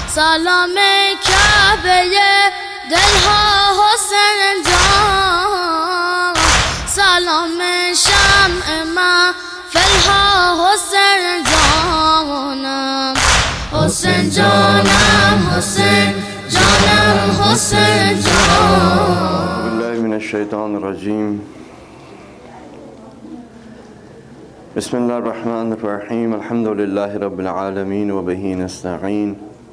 سلام کعبه دلها حسین جان سلام شمع محفلها حسین جانم حسین جانم حسین جانم حسین جان بالله من الشیطان الرجیم بسم الله الرحمن الرحیم الحمد لله رب العالمین و به نستعین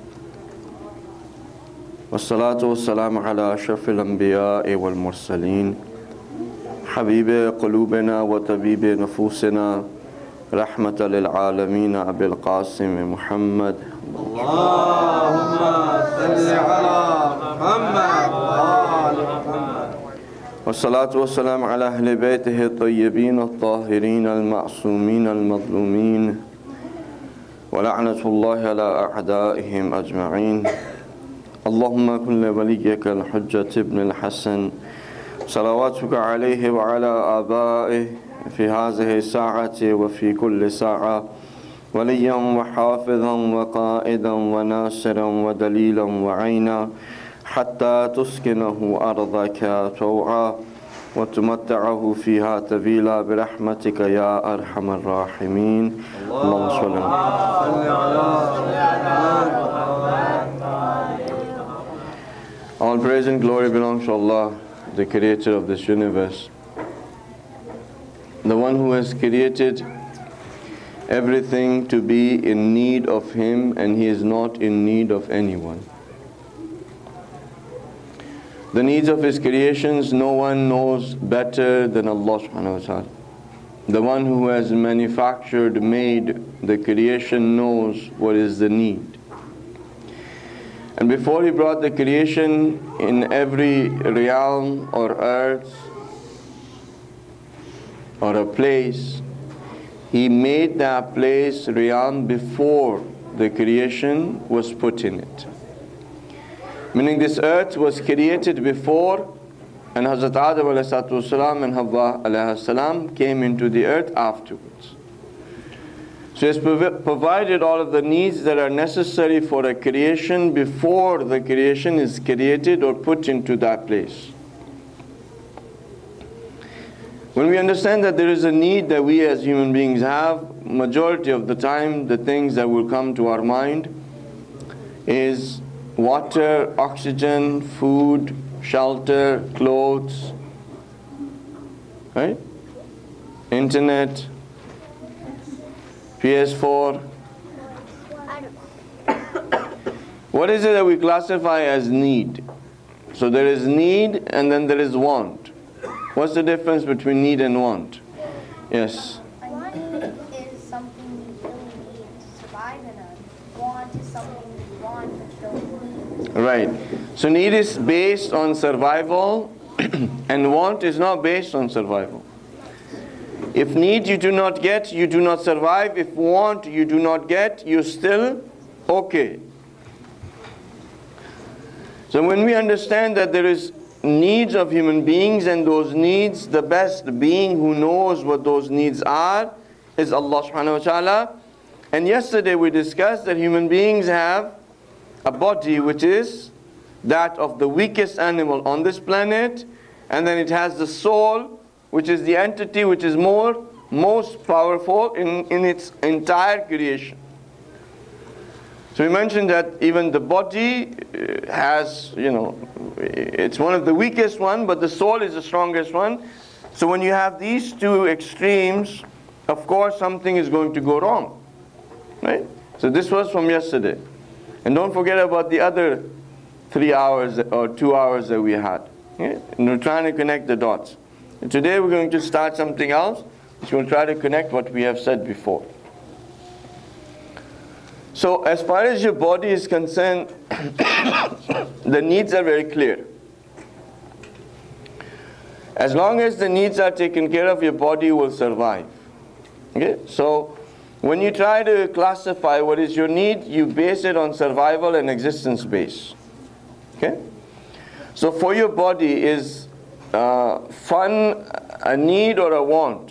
والصلاة والسلام على اشرف الانبیاء والمرسلین حبیب قلوبنا و طبیب نفوسنا رحمة للعالمین ابی القاسم محمد اللهم صل على محمد وآل محمد والصلاة والسلام على أهل بيته الطيبين الطاهرين المعصومين المظلومين ولعنة الله على أعدائهم أجمعين اللهم كن لوليك الحجة ابن الحسن صلواتك عليه وعلى آبائه في هذه الساعة وفي كل ساعة وليا وحافظا وقائدا وناصرا ودليلا وعينا حتى تسكنه أرضك طوعا وتمتعه فيها طويلا برحمتك يا أرحم الراحمين اللهم صل All praise and glory belongs to Allah, the creator of this universe, the one who has created everything to be in need of Him, and He is not in need of anyone. The needs of His creations, no one knows better than Allah subhanahu wa ta'ala. The one who has manufactured, made the creation knows what is the need. And before He brought the creation in every realm or earth or a place, He made that place, realm, before the creation was put in it. Meaning this earth was created before, and Hazrat Adam ﷺ and Hawa ﷺ came into the earth afterwards. So He has provided all of the needs that are necessary for a creation before the creation is created or put into that place. When we understand that there is a need that we as human beings have, majority of the time the things that will come to our mind is water, oxygen, food, shelter, clothes, right? Internet, PS4. What is it that we classify as need? So there is need and then there is want. What's the difference between need and want? Yes. Want is something you really need to survive, and a want is something you want but don't need. Right. So need is based on survival and want is not based on survival. If need you do not get, you do not survive. If want you do not get, you're still okay. So when we understand that there is needs of human beings, and those needs, the best being who knows what those needs are is Allah subhanahu wa ta'ala. And yesterday we discussed that human beings have a body which is that of the weakest animal on this planet, and then it has the soul, which is the entity which is most powerful in its entire creation. So we mentioned that even the body has, it's one of the weakest one, but the soul is the strongest one. So when you have these two extremes, of course something is going to go wrong, right? So this was from yesterday. And don't forget about the other 3 hours or 2 hours that we had. Okay? And we're trying to connect the dots. And today we're going to start something else, which will try to connect what we have said before. So as far as your body is concerned, the needs are very clear. As long as the needs are taken care of, your body will survive. Okay? So when you try to classify what is your need, you base it on survival and existence base. Okay? So for your body, is fun a need or a want?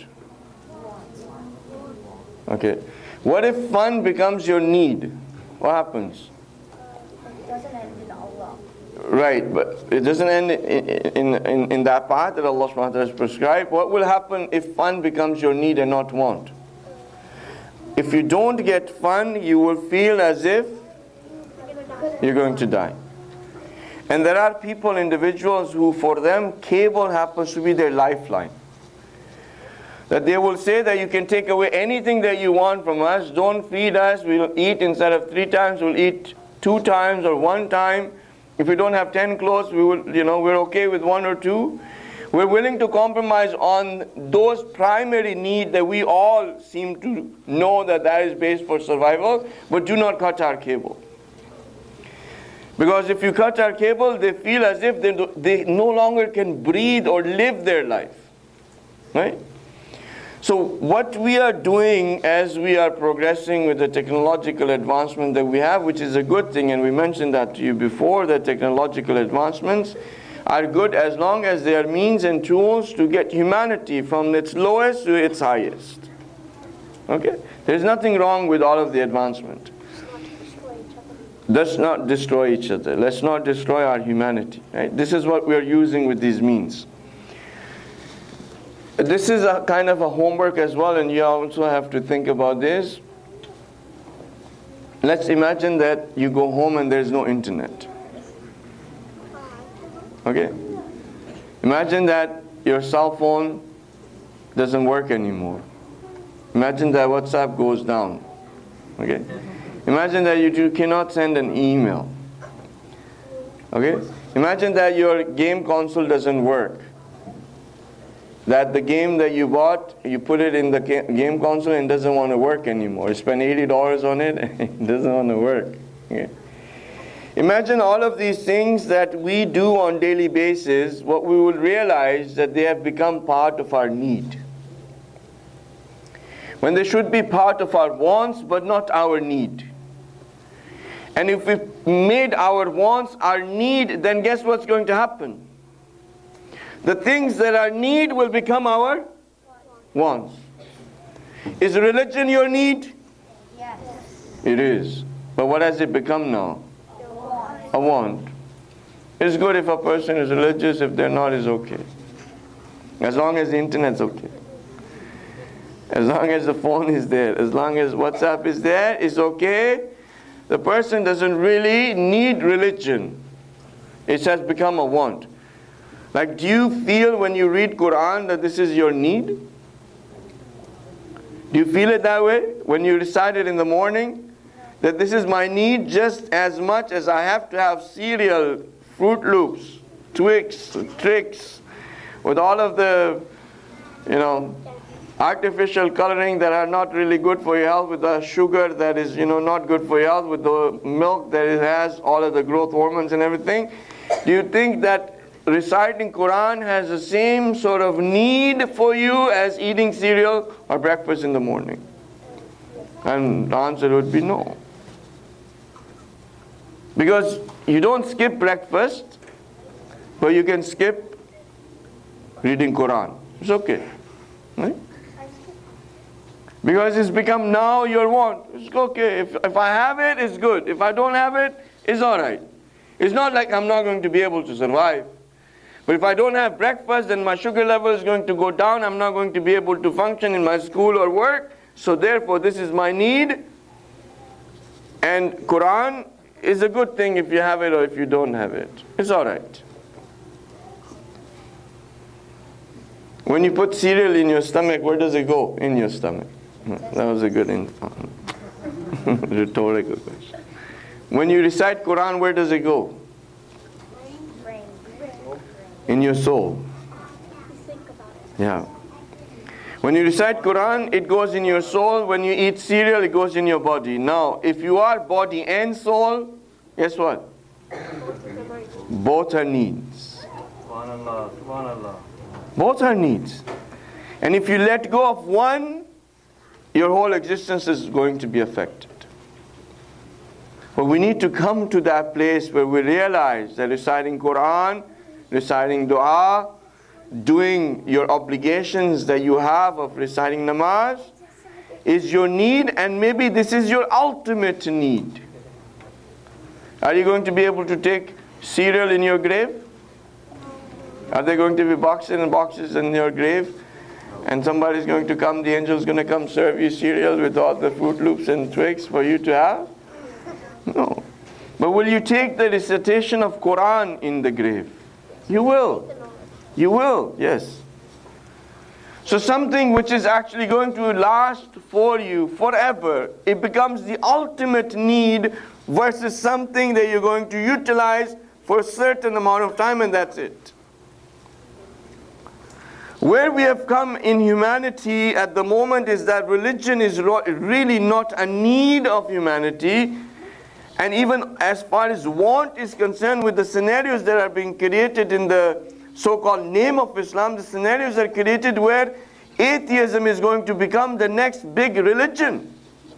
Okay. What if fun becomes your need? What happens? doesn't end in Allah. Right, but it doesn't end in that path that Allah subhanahu wa ta'ala has prescribed. What will happen if fun becomes your need and not want? If you don't get fun, you will feel as if you're going to die. And there are people, individuals, who for them cable happens to be their lifeline. That they will say that you can take away anything that you want from us, don't feed us, we'll eat instead of 3 times, we'll eat 2 times or 1 time. If we don't have 10 clothes, we will, we're okay with 1 or 2. We're willing to compromise on those primary needs that we all seem to know that is based for survival, but do not cut our cable. Because if you cut our cable, they feel as if they no longer can breathe or live their life. Right? So what we are doing as we are progressing with the technological advancement that we have, which is a good thing, and we mentioned that to you before, that technological advancements are good as long as they are means and tools to get humanity from its lowest to its highest. Okay? There's nothing wrong with all of the advancement. Let's not destroy each other. Let's not destroy our humanity. Right? This is what we are using with these means. This is a kind of a homework as well, and you also have to think about this. Let's imagine that you go home and there's no internet. Okay? Imagine that your cell phone doesn't work anymore. Imagine that WhatsApp goes down. Okay? Imagine that you cannot send an email. Okay? Imagine that your game console doesn't work. That the game that you bought, you put it in the game console and it doesn't want to work anymore. You spend $80 on it and it doesn't want to work. Okay? Imagine all of these things that we do on a daily basis, what we will realize that they have become part of our need. When they should be part of our wants, but not our need. And if we made our wants our need, then guess what's going to happen? The things that are need will become our wants. Is religion your need? Yes. It is. But what has it become now? A want. It's good if a person is religious, if they're not, it's okay. As long as the internet's okay. As long as the phone is there, as long as WhatsApp is there, it's okay. The person doesn't really need religion. It has become a want. Like, do you feel when you read Quran that this is your need? Do you feel it that way? When you recite it in the morning? That this is my need just as much as I have to have cereal, Fruit Loops, Twix, Trix, with all of the, artificial coloring that are not really good for your health, with the sugar that is, not good for your health, with the milk that it has all of the growth hormones and everything. Do you think that reciting Quran has the same sort of need for you as eating cereal or breakfast in the morning? And the answer would be no. Because you don't skip breakfast, but you can skip reading Quran. It's okay. Right? Because it's become now your want. It's okay. If I have it, it's good. If I don't have it, it's alright. It's not like I'm not going to be able to survive. But if I don't have breakfast, then my sugar level is going to go down. I'm not going to be able to function in my school or work. So therefore, this is my need. And Quran is a good thing if you have it or if you don't have it. It's alright. When you put cereal in your stomach, where does it go? In your stomach. That was a good rhetorical question. When you recite Quran, where does it go? Brain. In your soul. Yeah. When you recite Quran, it goes in your soul. When you eat cereal, it goes in your body. Now, if you are body and soul, guess what? Both are needs. Subhanallah, subhanallah. Both are needs. And if you let go of one, your whole existence is going to be affected. But we need to come to that place where we realize that reciting Quran, reciting dua, doing your obligations that you have of reciting namaz is your need, and maybe this is your ultimate need. Are you going to be able to take cereal in your grave? Are there going to be boxes and boxes in your grave? And somebody's going to come, the angel's going to come serve you cereal with all the Fruit Loops and Twix for you to have? No. But will you take the recitation of Quran in the grave? You will. You will, yes. So something which is actually going to last for you forever, it becomes the ultimate need versus something that you're going to utilize for a certain amount of time and that's it. Where we have come in humanity at the moment is that religion is really not a need of humanity. And even as far as want is concerned, with the scenarios that are being created in the so-called name of Islam, the scenarios are created where atheism is going to become the next big religion.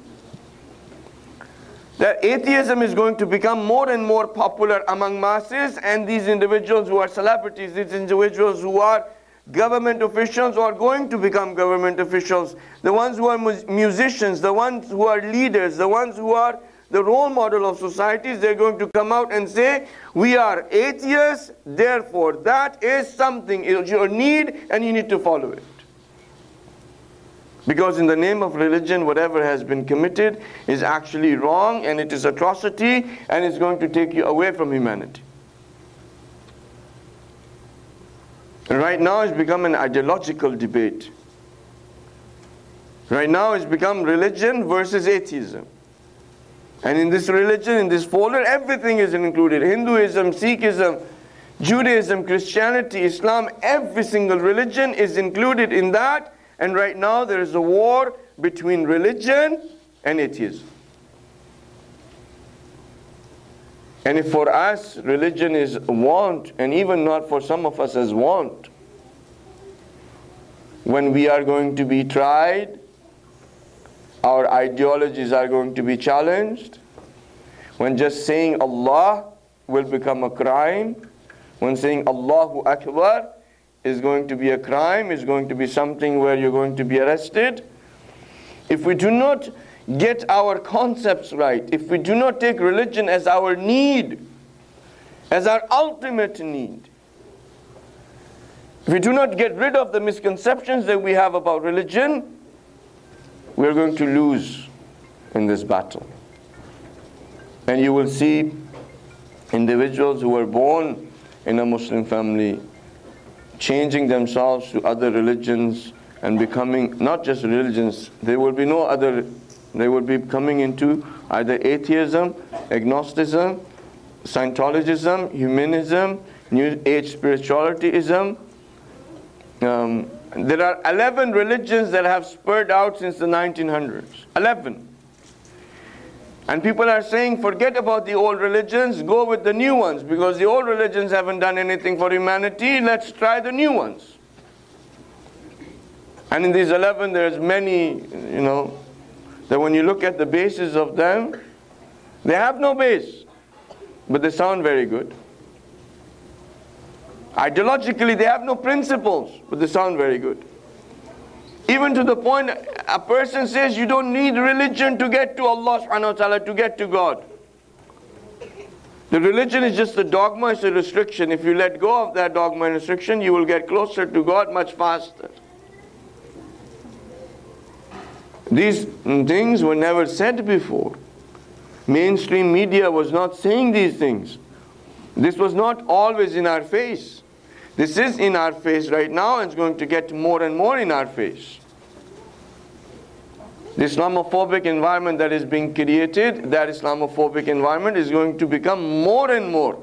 That atheism is going to become more and more popular among masses, and these individuals who are celebrities, these individuals who are government officials or going to become government officials, the ones who are musicians, the ones who are leaders, the ones who are the role model of societies, they're going to come out and say, we are atheists, therefore that is something, it's your need and you need to follow it. Because in the name of religion, whatever has been committed is actually wrong and it is atrocity and it's going to take you away from humanity. And right now it's become an ideological debate. Right now it's become religion versus atheism. And in this religion, in this folder, everything is included. Hinduism, Sikhism, Judaism, Christianity, Islam, every single religion is included in that. And right now there is a war between religion and atheism. And if for us religion is want, and even not for some of us as want, when we are going to be tried, our ideologies are going to be challenged, when just saying Allah will become a crime, when saying Allahu Akbar is going to be a crime, is going to be something where you're going to be arrested. If we do not get our concepts right, if we do not take religion as our need, as our ultimate need, if we do not get rid of the misconceptions that we have about religion, we're going to lose in this battle. And you will see individuals who were born in a Muslim family changing themselves to other religions and becoming not just religions, there will be no other, they will be coming into either atheism, agnosticism, Scientologism, humanism, New Age spiritualityism. There are 11 religions that have spurred out since the 1900s. 11. And people are saying, forget about the old religions, go with the new ones, because the old religions haven't done anything for humanity, let's try the new ones. And in these 11, there's many, that when you look at the bases of them, they have no base, but they sound very good. Ideologically, they have no principles, but they sound very good. Even to the point, a person says you don't need religion to get to Allah subhanahu wa ta'ala, to get to God. The religion is just a dogma, it's a restriction. If you let go of that dogma and restriction, you will get closer to God much faster. These things were never said before. Mainstream media was not saying these things. This was not always in our face. This is in our face right now and it's going to get more and more in our face. The Islamophobic environment that is being created, that Islamophobic environment is going to become more and more.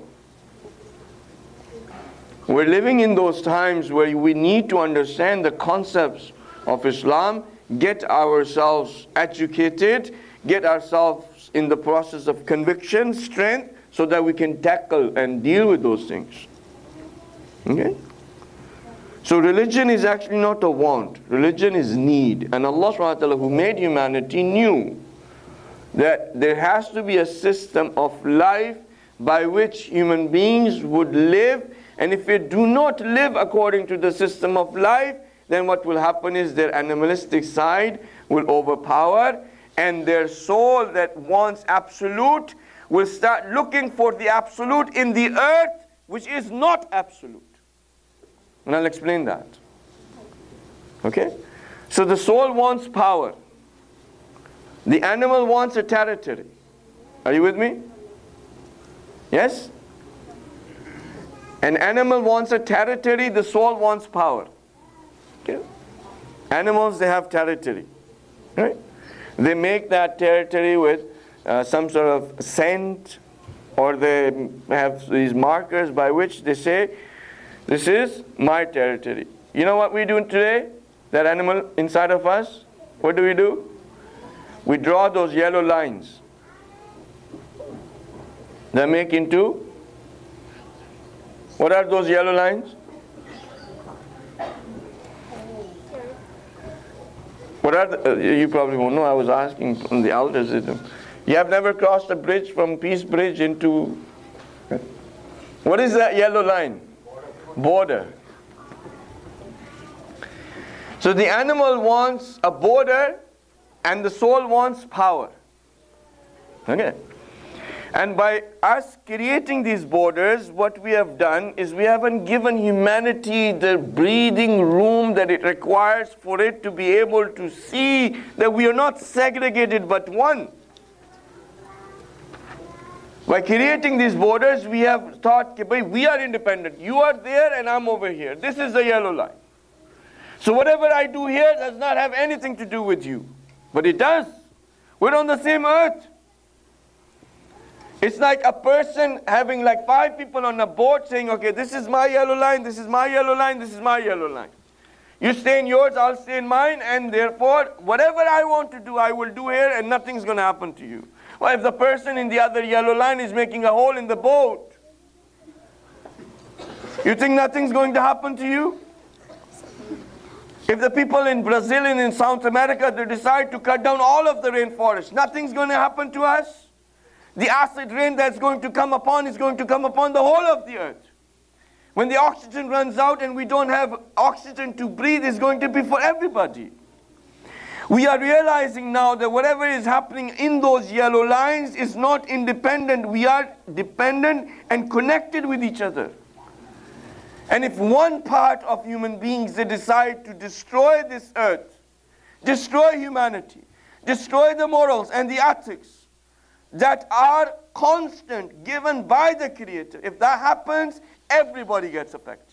We're living in those times where we need to understand the concepts of Islam, get ourselves educated, get ourselves in the process of conviction, strength, so that we can tackle and deal with those things. Okay? So religion is actually not a want. Religion is need. And Allah subhanahu wa ta'ala, who made humanity, knew that there has to be a system of life by which human beings would live. And if they do not live according to the system of life, then what will happen is their animalistic side will overpower, and their soul that wants absolute will start looking for the absolute in the earth, which is not absolute. And I'll explain that. Okay? So the soul wants power. The animal wants a territory. Are you with me? Yes? An animal wants a territory, the soul wants power. Okay? Animals, they have territory. Right? They make that territory with some sort of scent, or they have these markers by which they say, this is my territory. You know what we do today? That animal inside of us, what do? We draw those yellow lines. They make into, what are those yellow lines? What are the, you probably won't know, I was asking from the elders. You have never crossed a bridge from Peace Bridge into, what is that yellow line? Border. So the animal wants a border and the soul wants power. Okay. And by us creating these borders, what we have done is we haven't given humanity the breathing room that it requires for it to be able to see that we are not segregated but one. By creating these borders, we have thought, we are independent. You are there and I'm over here. This is the yellow line. So whatever I do here does not have anything to do with you. But it does. We're on the same earth. It's like a person having like 5 people on a boat saying, okay, this is my yellow line, this is my yellow line, this is my yellow line. You stay in yours, I'll stay in mine, and therefore, whatever I want to do, I will do here, and nothing's going to happen to you. Well, if the person in the other yellow line is making a hole in the boat, you think nothing's going to happen to you? If the people in Brazil and in South America, they decide to cut down all of the rainforest, nothing's going to happen to us? The acid rain that's going to come upon is going to come upon the whole of the earth. When the oxygen runs out and we don't have oxygen to breathe, it's going to be for everybody. We are realizing now that whatever is happening in those yellow lines is not independent. We are dependent and connected with each other. And if one part of human beings, they decide to destroy this earth, destroy humanity, destroy the morals and the ethics that are constant, given by the Creator, if that happens, everybody gets affected.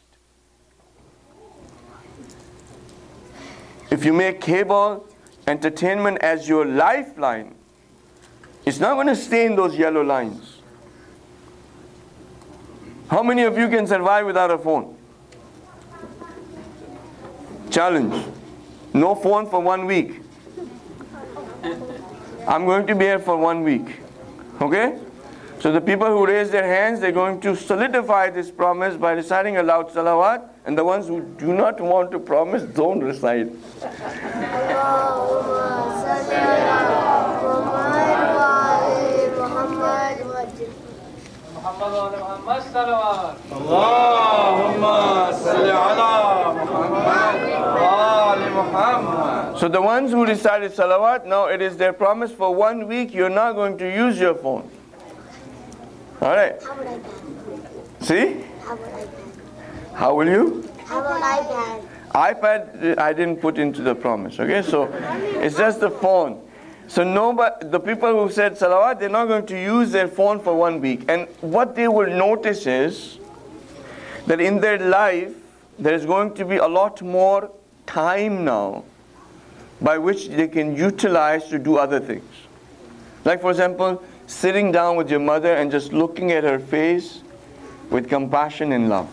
If you make cable entertainment as your lifeline, it's not going to stay in those yellow lines. How many of you can survive without a phone? Challenge. No phone for 1 week. I'm going to be here for 1 week. Okay? So the people who raise their hands, they're going to solidify this promise by reciting a loud salawat. And the ones who do not want to promise, don't recite. So the ones who recited salawat, now it is their promise for 1 week, you're not going to use your phone. Alright. How would I get? See? How would I get? How will you? How would I get? iPad, I didn't put into the promise, okay? So it's just the phone. So nobody, the people who said salawat, they're not going to use their phone for 1 week. And what they will notice is that in their life, there's going to be a lot more time now by which they can utilize to do other things. Like for example, sitting down with your mother and just looking at her face with compassion and love.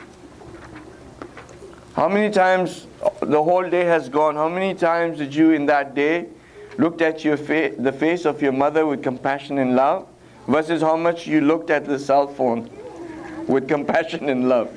How many times the whole day has gone, how many times did you in that day looked at your the face of your mother with compassion and love versus how much you looked at the cell phone with compassion and love?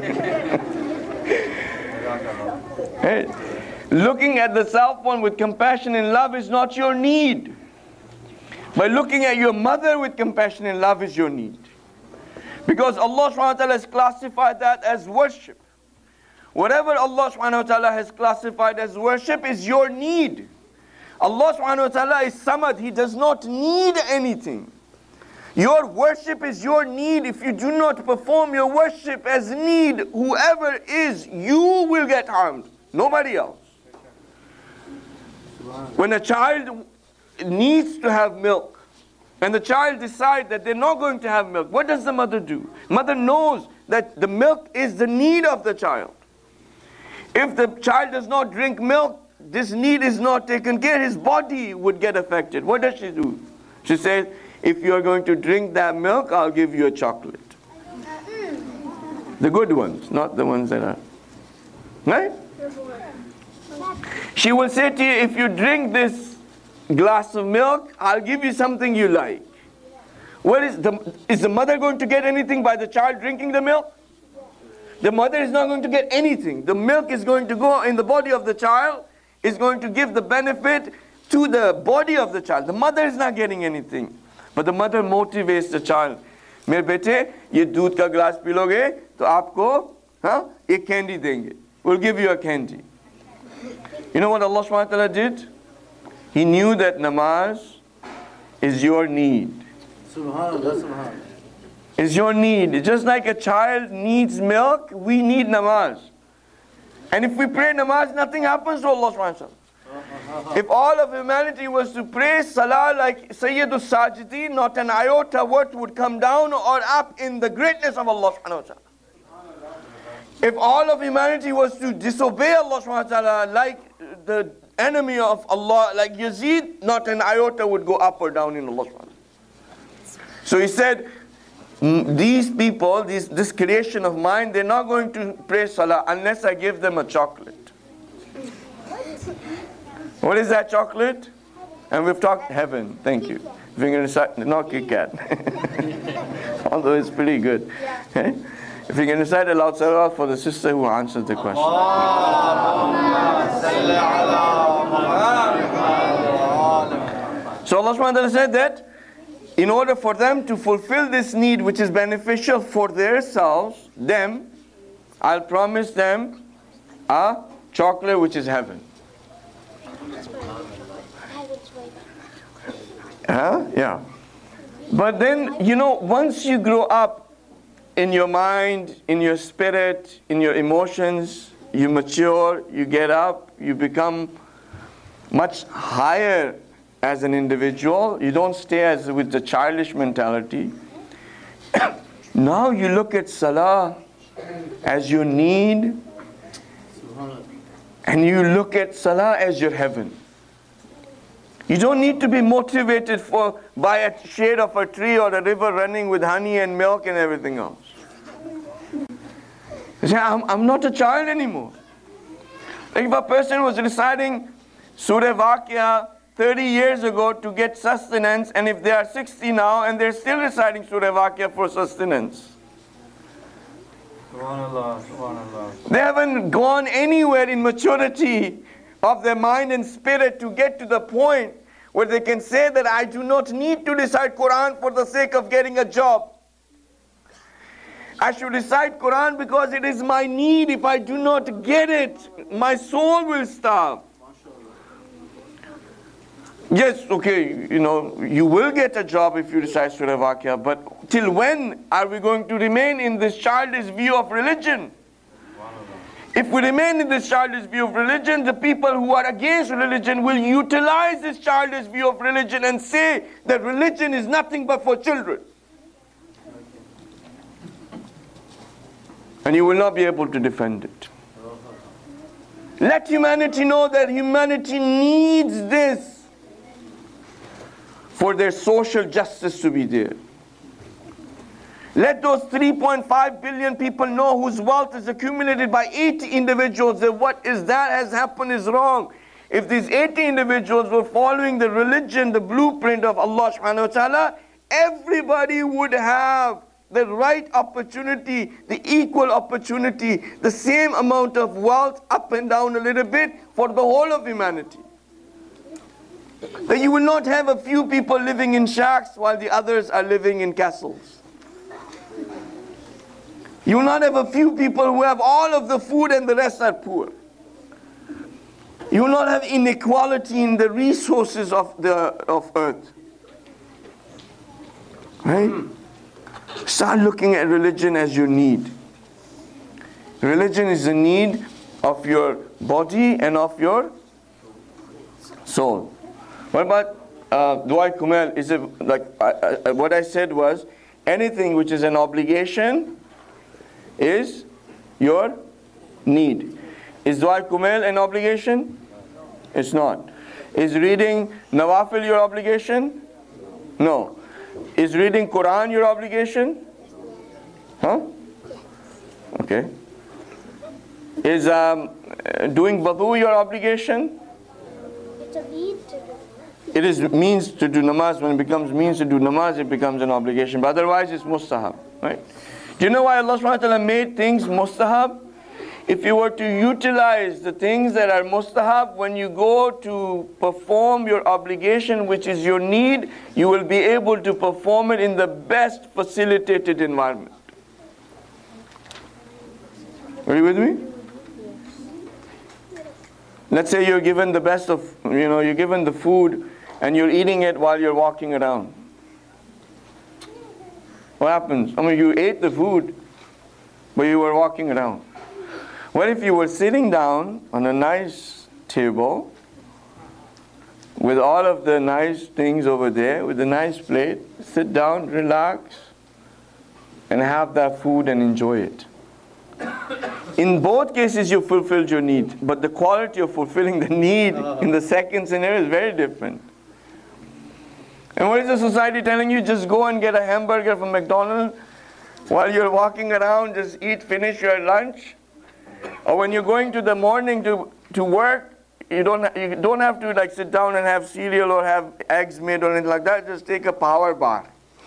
Hey, looking at the cell phone with compassion and love is not your need. By looking at your mother with compassion and love is your need. Because Allah subhanahu wa ta'ala has classified that as worship. Whatever Allah subhanahu wa ta'ala has classified as worship is your need. Allah subhanahu wa ta'ala is samad. He does not need anything. Your worship is your need. If you do not perform your worship as need, whoever is, you will get harmed. Nobody else. When a child needs to have milk, and the child decides that they're not going to have milk, what does the mother do? Mother knows that the milk is the need of the child. If the child does not drink milk, this need is not taken care, his body would get affected. What does she do? She says, if you are going to drink that milk, I'll give you a chocolate. The good ones, not the ones that are. Right? She will say to you, if you drink this glass of milk, I'll give you something you like. What is the mother going to get anything by the child drinking the milk? The mother is not going to get anything. The milk is going to go in the body of the child, is going to give the benefit to the body of the child. The mother is not getting anything. But the mother motivates the child. मेरे बेटे ये दूध का glass P लोगे तो आपको एक candy देंगे. We'll give you a candy. You know what Allah subhanahu wa ta'ala did? He knew that namaz is your need. Subhanallah, subhanallah. Is your need. Just like a child needs milk, we need namaz. And if we pray namaz, nothing happens to Allah subhanahu wa ta'ala. If all of humanity was to pray salah like Sayyidul Sajideen, not an iota word would come down or up in the greatness of Allah subhanahu wa ta'ala. If all of humanity was to disobey Allah subhanahu wa ta'ala like the enemy of Allah, like Yazid, not an iota would go up or down in Allah subhanahu wa ta'ala. So he said, these people, this creation of mine, they're not going to pray salah unless I give them a chocolate. What is that chocolate? And we've talked heaven. Thank you. If you're going to recite, not Kit Kat. Although it's pretty good. Okay? If you're going to recite a loud salawat for the sister who answered the question. So Allah subhanahu wa ta'ala said that in order for them to fulfill this need which is beneficial for themselves, I'll promise them a chocolate which is heaven. Yeah. But then, once you grow up in your mind, in your spirit, in your emotions, you mature, you get up, you become much higher as an individual. You don't stay with the childish mentality. Now you look at salah as your need, and you look at salah as your heaven. You don't need to be motivated by a shade of a tree or a river running with honey and milk and everything else. You say, I'm not a child anymore. Like if a person was reciting Surah Waqia 30 years ago to get sustenance, and if they are 60 now and they're still reciting Surah Waqia for sustenance. Subhanallah, subhanallah. They haven't gone anywhere in maturity of their mind and spirit to get to the point where they can say that I do not need to recite Quran for the sake of getting a job. I should recite Quran because it is my need. If I do not get it, my soul will starve. Yes, okay, you will get a job if you recite Surah Waqia, but till when are we going to remain in this childish view of religion? If we remain in this childish view of religion, the people who are against religion will utilize this childish view of religion and say that religion is nothing but for children. And you will not be able to defend it. Let humanity know that humanity needs this for their social justice to be there. Let those 3.5 billion people know whose wealth is accumulated by 80 individuals that what is that has happened is wrong. If these 80 individuals were following the religion, the blueprint of Allah subhanahu wa ta'ala, everybody would have the right opportunity, the equal opportunity, the same amount of wealth up and down a little bit for the whole of humanity. That you will not have a few people living in shacks while the others are living in castles. You will not have a few people who have all of the food and the rest are poor. You will not have inequality in the resources of earth. Right? Start looking at religion as your need. Religion is the need of your body and of your soul. What about Dua Kumail? Is it like what I said was anything which is an obligation is your need. Is Dua Kumail an obligation? It's not. Is reading Nawafil your obligation? No. Is reading Quran your obligation? Huh? Okay. Is doing wudu your obligation? It's a need to do. It is means to do namaz. When it becomes means to do namaz, it becomes an obligation. But otherwise, it's mustahab. Right? Do you know why Allah subhanahu wa ta'ala made things mustahab? If you were to utilize the things that are mustahab, when you go to perform your obligation, which is your need, you will be able to perform it in the best facilitated environment. Are you with me? Let's say you're given the best of, you're given the food and you're eating it while you're walking around. What happens? You ate the food, but you were walking around. What if you were sitting down on a nice table with all of the nice things over there, with a nice plate, sit down, relax, and have that food and enjoy it? In both cases, you fulfilled your need, but the quality of fulfilling the need in the second scenario is very different. And what is the society telling you? Just go and get a hamburger from McDonald's while you're walking around, just eat, finish your lunch. Or when you're going to the morning to work, you don't have to like sit down and have cereal or have eggs made or anything like that. Just take a power bar.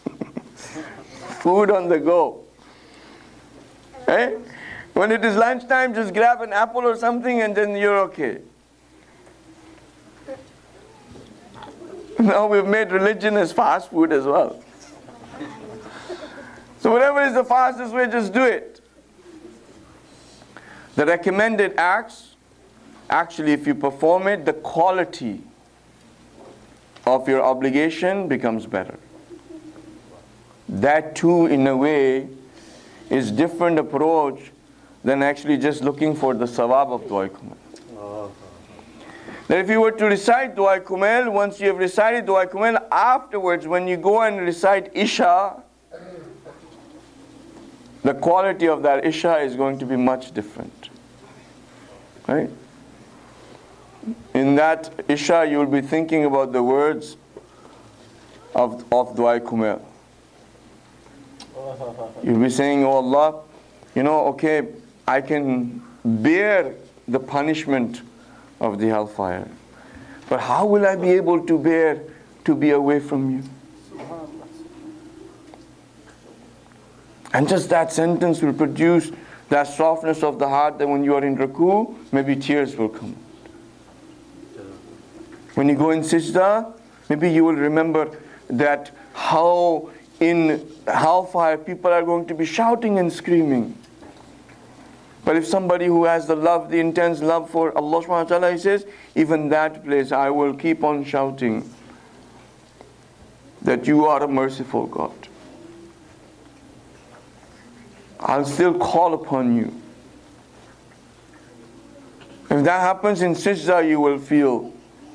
Food on the go. Right? When it is lunchtime, just grab an apple or something and then you're okay. Now we've made religion as fast food as well. So whatever is the fastest way, just do it. The recommended acts, actually if you perform it, the quality of your obligation becomes better. That too, in a way, is different approach than actually just looking for the sawab of Dua Kumail. That if you were to recite Dua Kumail, once you have recited Dua Kumail, afterwards when you go and recite Isha, the quality of that Isha is going to be much different. Right? In that Isha, you will be thinking about the words of Dua Kumail. You'll be saying, oh Allah, okay, I can bear the punishment of the hellfire. But how will I be able to bear to be away from you? And just that sentence will produce that softness of the heart that when you are in ruku, maybe tears will come. When you go in sajda, maybe you will remember that how in hellfire people are going to be shouting and screaming. But if somebody who has the love, the intense love for Allah subhanahu wa ta'ala, he says, even that place I will keep on shouting that you are a merciful God. I'll still call upon you. If that happens in sajda, you will feel,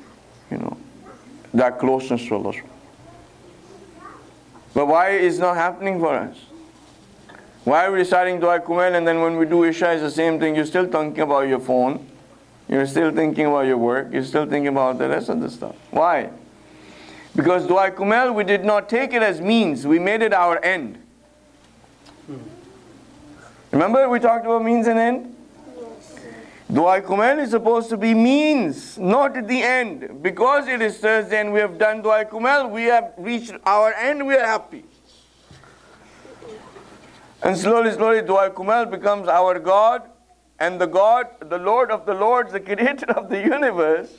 that closeness to Allah. But why is not happening for us? Why are we reciting Dua Kumail and then when we do Isha it's the same thing? You're still thinking about your phone. You're still thinking about your work. You're still thinking about the rest of the stuff. Why? Because Dua Kumail, we did not take it as means. We made it our end. Remember we talked about means and end? Yes. Dua Kumail is supposed to be means, not the end. Because it is Thursday and we have done Dua Kumail, we have reached our end, we are happy. And slowly, Dua Kumail becomes our God, and the God, the Lord of the Lords, the creator of the universe,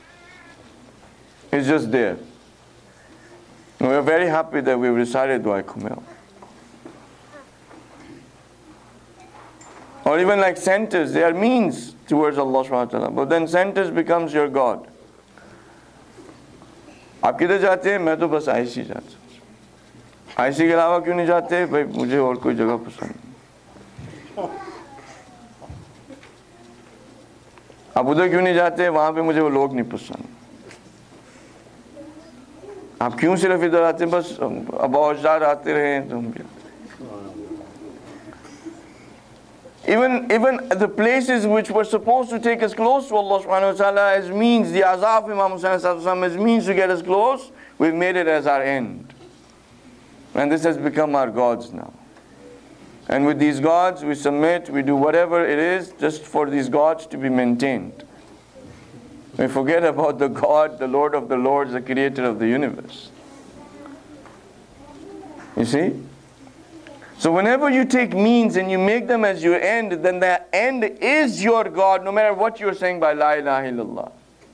is just there. And we are very happy that we've recited Dua Kumail. Or even like centers, they are means towards Allah subhanahu wa ta'ala. But then centers becomes your God. आप किधर जाते हैं? मैं तो बस ऐसे ही जाता हूँ. आईसी के अलावा क्यों नहीं जाते? भाई मुझे और कोई जगह पसंद नहीं। आप उधर क्यों नहीं जाते? वहां पे मुझे वो लोग नहीं पसंद। आप क्यों सिर्फ इधर आते हैं? बस अब औजार आते रहे तो हम भी। Even the places which were supposed to take us close to Allah subhanahu wa ta'ala as means, the azab of Imam Hussain as means to get us close, we've made it as our end. And this has become our gods now. And with these gods we submit, we do whatever it is just for these gods to be maintained. We forget about the God, the Lord of the Lords, the creator of the universe. You see? So whenever you take means and you make them as your end, then that end is your God, no matter what you're saying by La ilaha illallah.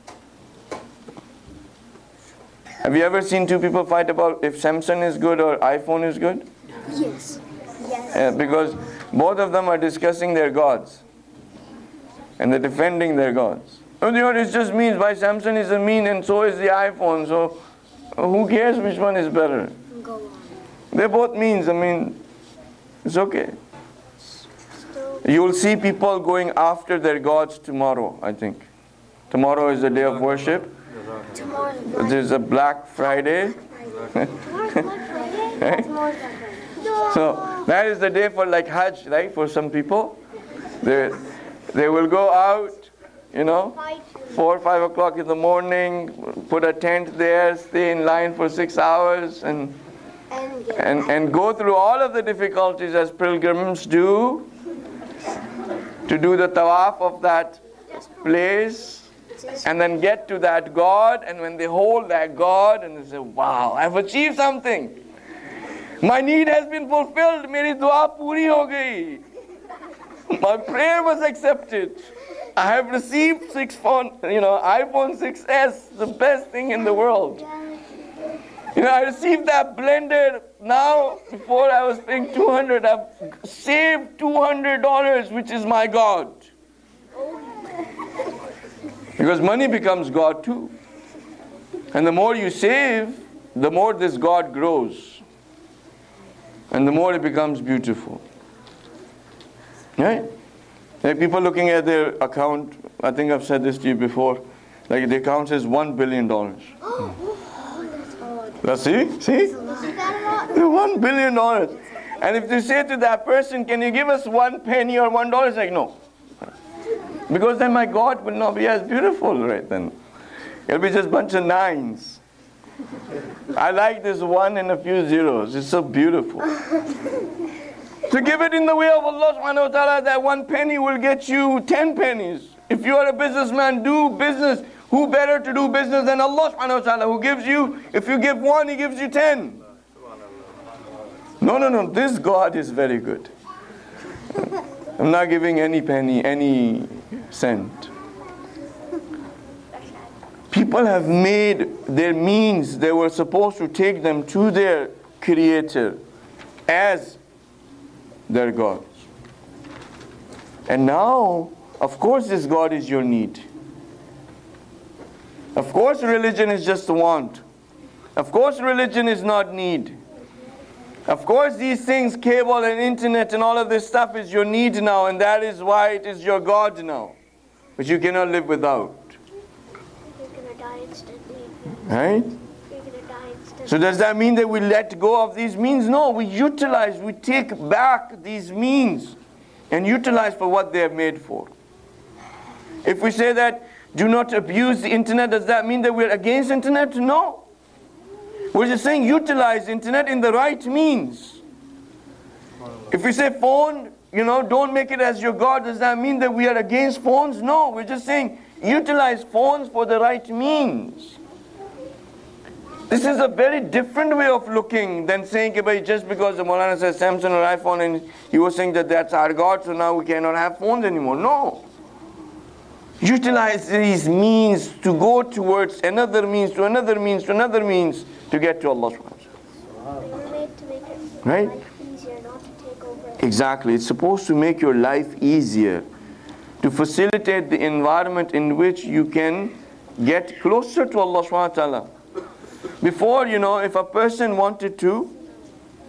Have you ever seen two people fight about if Samsung is good or iPhone is good? Yes. Yes. Because both of them are discussing their gods. And they're defending their gods. Oh, it just means by Samsung is a mean and so is the iPhone. So who cares which one is better? Go on. They're both means. I mean, it's okay. You'll see people going after their gods tomorrow, I think. Tomorrow is the day of worship. Tomorrow's Black There's a Black Friday. Friday. Tomorrow's Black Friday? Right? Tomorrow's Black Friday. So that is the day for like Hajj, right? For some people. They will go out, 4 or 5 o'clock in the morning, put a tent there, stay in line for 6 hours and go through all of the difficulties as pilgrims do to do the tawaf of that place and then get to that God, and when they hold that God and they say, wow, I've achieved something. My need has been fulfilled. Meri dua puri ho gayi. My prayer was accepted. I have received iPhone 6s, the best thing in the world. I received that blender. Now, before I was paying $200, I've saved $200, which is my God. Because money becomes God too. And the more you save, the more this God grows. And the more it becomes beautiful. Right? There are people looking at their account. I think I've said this to you before. Like the account says $1 billion. Let's see? $1 billion. And if you say to that person, can you give us 1 penny or $1? It's like, no. Because then my God will not be as beautiful right then. It'll be just a bunch of nines. I like this 1 and a few zeros. It's so beautiful. To give it in the way of Allah subhanahu wa ta'ala, that 1 penny will get you 10 pennies. If you are a businessman, do business. Who better to do business than Allah subhanahu wa ta'ala, who gives you, if you give 1, He gives you 10. No, this God is very good. I'm not giving any penny, any cent. People have made their means, they were supposed to take them to their Creator as their gods. And now, of course this God is your need. Of course religion is just a want. Of course religion is not need. Of course these things, cable and internet and all of this stuff is your need now, and that is why it is your God now, which you cannot live without. You're going to die instantly. Right? You're going to die instantly. So does that mean that we let go of these means? No, we utilize, we take back these means and utilize for what they are made for. If we say that do not abuse the internet, does that mean that we're against internet? No. We're just saying utilize internet in the right means. If we say phone, don't make it as your God, does that mean that we are against phones? No, we're just saying utilize phones for the right means. This is a very different way of looking than saying, just because the Maulana says Samsung or iPhone and he was saying that that's our God, so now we cannot have phones anymore. No. Utilize these means to go towards another means, to another means, to another means to get to Allah subhanahu wa ta'ala. They were made to make it Right? life easier, not to take over. Exactly. It's supposed to make your life easier, to facilitate the environment in which you can get closer to Allah subhanahu wa ta'ala. Before, if a person wanted to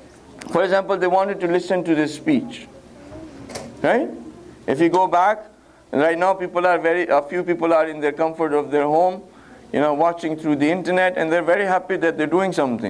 For example, they wanted to listen to this speech. Right? If you go back, right now a few people are in the comfort of their home, watching through the internet, and they're very happy that they're doing something.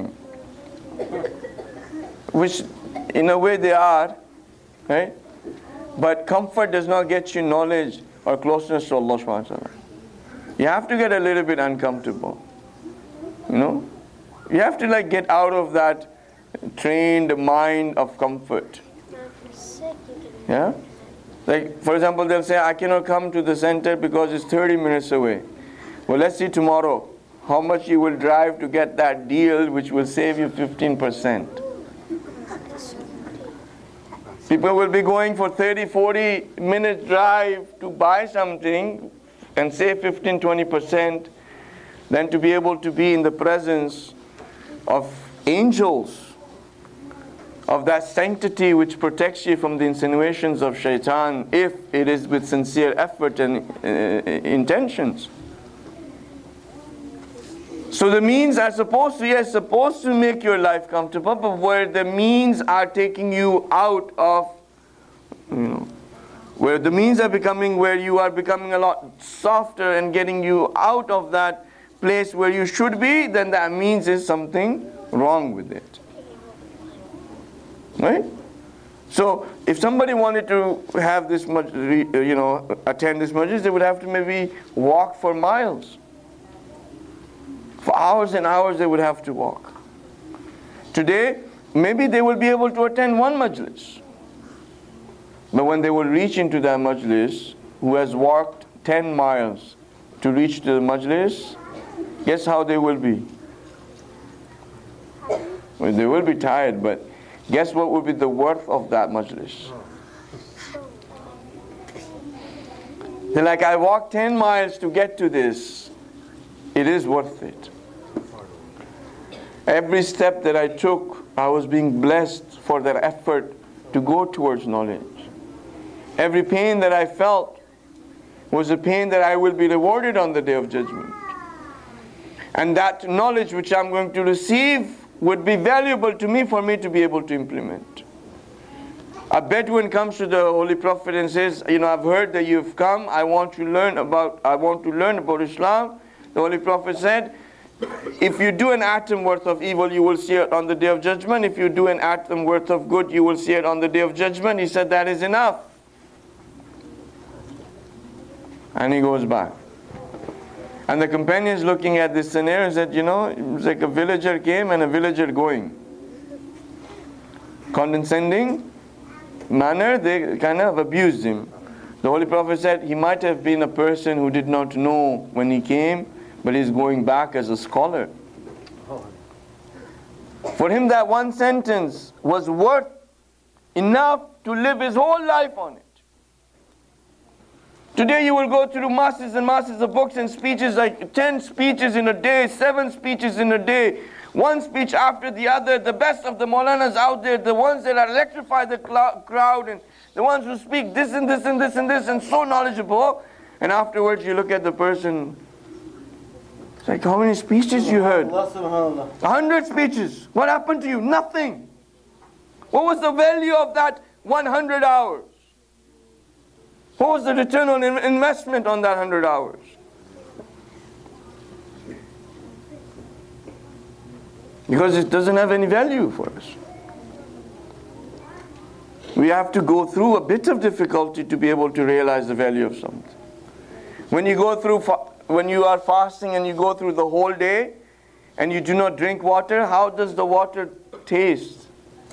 Which, in a way, they are, right? But comfort does not get you knowledge or closeness to Allah subhanahu wa ta'ala. You have to get a little bit uncomfortable. You have to get out of that trained mind of comfort. Yeah? Like, for example, they'll say, I cannot come to the center because it's 30 minutes away. Well, let's see tomorrow how much you will drive to get that deal which will save you 15%. People will be going for 30, 40 minute drive to buy something and save 15, 20%, than to be able to be in the presence of angels, of that sanctity which protects you from the insinuations of shaitan, if it is with sincere effort and intentions. So the means are supposed to make your life comfortable, but where the means are taking you out of, where the means are becoming, where you are becoming a lot softer and getting you out of that place where you should be, then that means there's something wrong with it. Right? So if somebody wanted to have this much, attend this majlis, they would have to maybe walk for miles. For hours and hours they would have to walk. Today, maybe they will be able to attend one majlis. But when they will reach into that majlis, who has walked 10 miles to reach to the majlis, guess how they will be? Well, they will be tired, but guess what would be the worth of that majlis? They're like, I walked 10 miles to get to this. It is worth it. Every step that I took, I was being blessed for that effort to go towards knowledge. Every pain that I felt was a pain that I will be rewarded on the Day of Judgment. And that knowledge which I'm going to receive would be valuable to me for me to be able to implement. A Bedouin comes to the Holy Prophet and says, I've heard that you've come, I want to learn about Islam. The Holy Prophet said, if you do an atom worth of evil, you will see it on the Day of Judgment. If you do an atom worth of good, you will see it on the Day of Judgment. He said, that is enough. And he goes back. And the companions looking at this scenario said, it was like a villager came and a villager going. Condescending manner, they kind of abused him. The Holy Prophet said he might have been a person who did not know when he came, but he's going back as a scholar. For him that one sentence was worth enough to live his whole life on it. Today you will go through masses and masses of books and speeches, like 10 speeches in a day, 7 speeches in a day, one speech after the other, the best of the Maulanas out there, the ones that electrify the crowd, and the ones who speak this and this and this and this, and so knowledgeable. And afterwards you look at the person, it's like, how many speeches you heard? 100 speeches. What happened to you? Nothing. What was the value of that 100 hours? What was the return on investment on that 100 hours? Because it doesn't have any value for us. We have to go through a bit of difficulty to be able to realize the value of something. When you are fasting and you go through the whole day and you do not drink water, how does the water taste?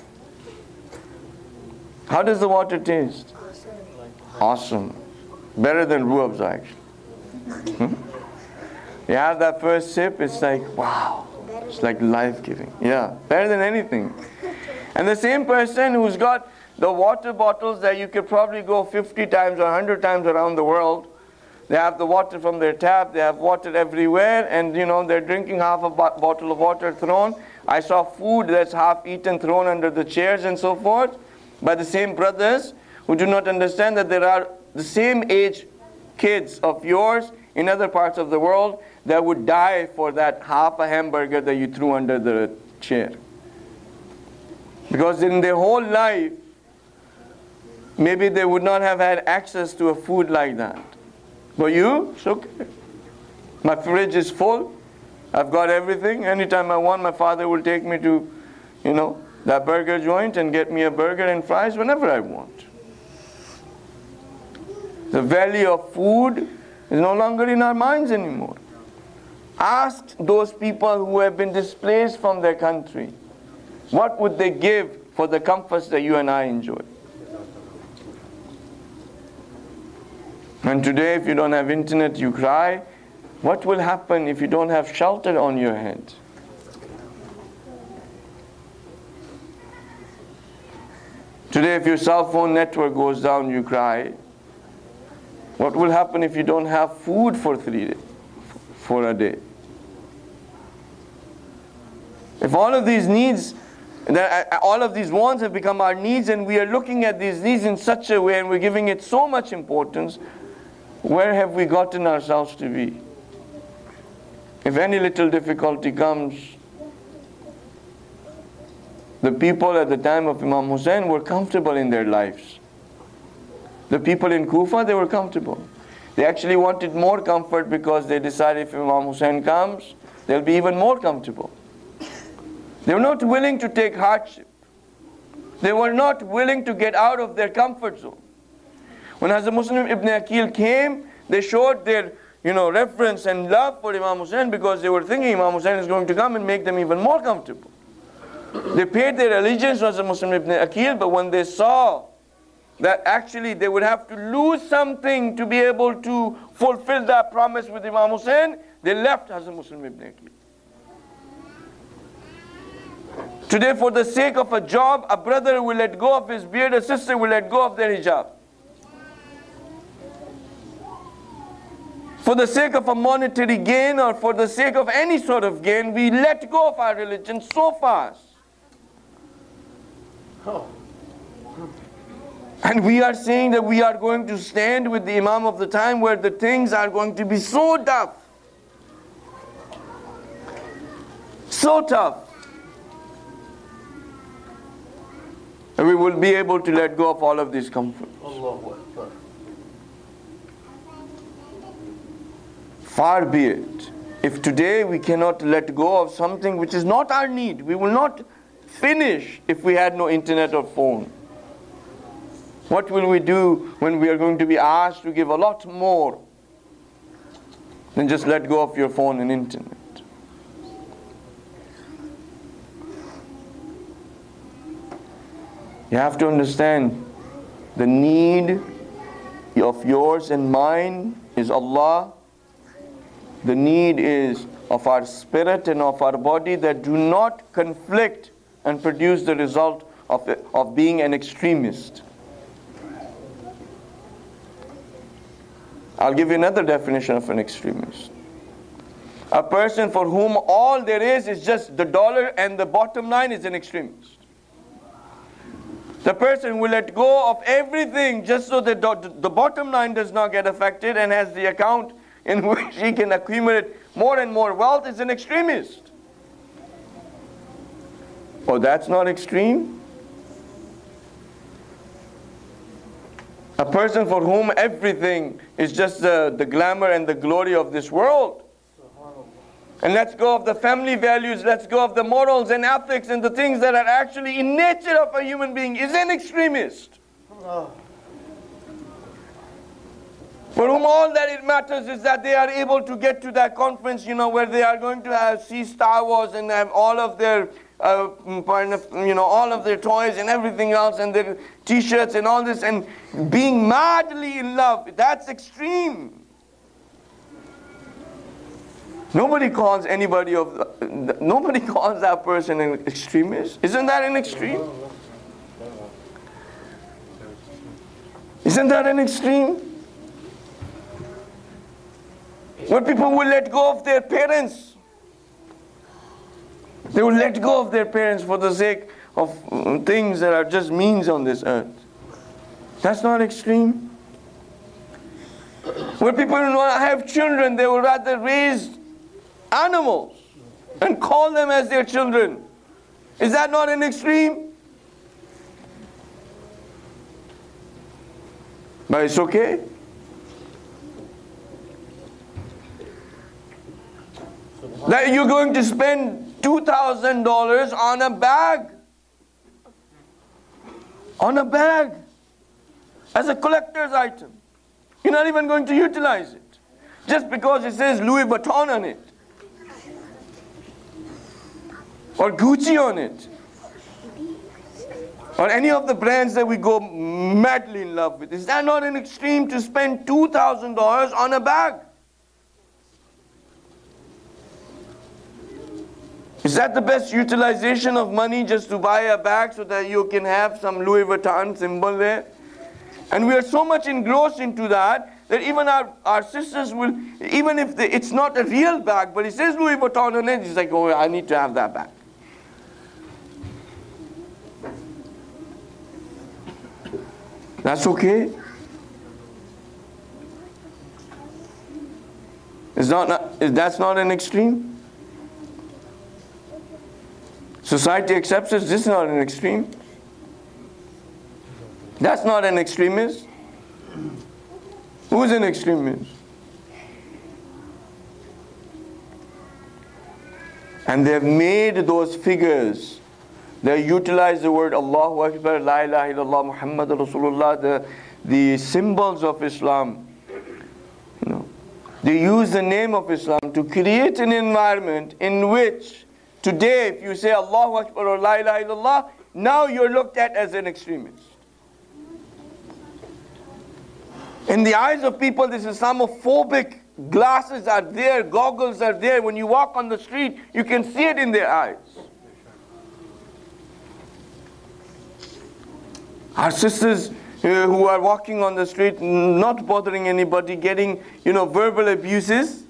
How does the water taste? Awesome. Better than Ruh Afza actually. You have that first sip, it's like, wow. It's like life-giving. Yeah, better than anything. And the same person who's got the water bottles that you could probably go 50 times or 100 times around the world, they have the water from their tap, they have water everywhere, and they're drinking half a bottle of water thrown. I saw food that's half eaten thrown under the chairs and so forth by the same brothers who do not understand that there are the same age kids of yours in other parts of the world that would die for that half a hamburger that you threw under the chair. Because in their whole life, maybe they would not have had access to a food like that. But you, it's okay. My fridge is full. I've got everything. Anytime I want, my father will take me to, that burger joint and get me a burger and fries whenever I want. The value of food is no longer in our minds anymore. Ask those people who have been displaced from their country, what would they give for the comforts that you and I enjoy? And today, if you don't have internet, you cry. What will happen if you don't have shelter on your head? Today, if your cell phone network goes down, you cry. What will happen if you don't have food for a day? If all of these needs, all of these wants have become our needs, and we are looking at these needs in such a way and we're giving it so much importance, where have we gotten ourselves to be? If any little difficulty comes, the people at the time of Imam Hussein were comfortable in their lives. The people in Kufa, they were comfortable. They actually wanted more comfort because they decided if Imam Hussein comes, they'll be even more comfortable. They were not willing to take hardship. They were not willing to get out of their comfort zone. When Hazrat Muslim ibn Aqil came, they showed their reverence and love for Imam Hussein because they were thinking Imam Hussein is going to come and make them even more comfortable. They paid their allegiance to Hazrat Muslim ibn Aqil, but when they saw that actually they would have to lose something to be able to fulfill that promise with Imam Hussein, they left Hazrat Muslim ibn Aqil. Today, for the sake of a job, a brother will let go of his beard, a sister will let go of their hijab. For the sake of a monetary gain or for the sake of any sort of gain, we let go of our religion so fast. And we are saying that we are going to stand with the Imam of the time where the things are going to be so tough. So tough. And we will be able to let go of all of these comforts. Far be it. If today we cannot let go of something which is not our need, we will not finish if we had no internet or phone. What will we do when we are going to be asked to give a lot more than just let go of your phone and internet? You have to understand the need of yours and mine is Allah. The need is of our spirit and of our body that do not conflict and produce the result of being an extremist. I'll give you another definition of an extremist. A person for whom all there is just the dollar and the bottom line is an extremist. The person will let go of everything just so that the bottom line does not get affected and has the account in which he can accumulate more and more wealth is an extremist. Oh, that's not extreme? A person for whom everything is just the glamour and the glory of this world. And let's go of the family values, let's go of the morals and ethics and the things that are actually in nature of a human being is an extremist. For whom all that it matters is that they are able to get to that conference, where they are going to see Star Wars and have all of their, all of their toys and everything else and their t-shirts and all this and being madly in love. That's extreme. Nobody calls nobody calls that person an extremist. Isn't that an extreme? Isn't that an extreme? Where people will let go of their parents. They will let go of their parents for the sake of things that are just means on this earth. That's not extreme. Where people don't want to have children, they would rather raise animals and call them as their children. Is that not an extreme? But it's okay. That you're going to spend $2,000 on a bag. On a bag. As a collector's item. You're not even going to utilize it. Just because it says Louis Vuitton on it. Or Gucci on it. Or any of the brands that we go madly in love with. Is that not an extreme to spend $2,000 on a bag? Is that the best utilization of money, just to buy a bag so that you can have some Louis Vuitton symbol there? And we are so much engrossed into that even our sisters will, even if it's not a real bag, but it says Louis Vuitton on it, it's like, oh, I need to have that bag. That's okay. That's not an extreme. Society accepts it. This is not an extreme. That's not an extremist. Who's an extremist? And they've made those figures. They utilize the word Allahu Akbar, La ilaha illallah, Muhammad Rasulullah, the symbols of Islam. You know, they use the name of Islam to create an environment in which today, if you say Allahu Akbar or La ilaha illallah, now you're looked at as an extremist. In the eyes of people, this is Islamophobic. Glasses are there, goggles are there. When you walk on the street, you can see it in their eyes. Our sisters who are walking on the street, not bothering anybody, getting, verbal abuses,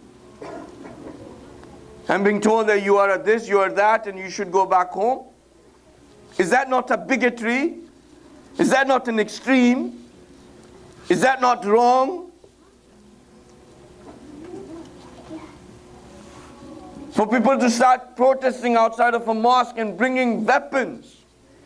and being told that you are this, you are that, and you should go back home. Is that not a bigotry? Is that not an extreme? Is that not wrong? For people to start protesting outside of a mosque and bringing weapons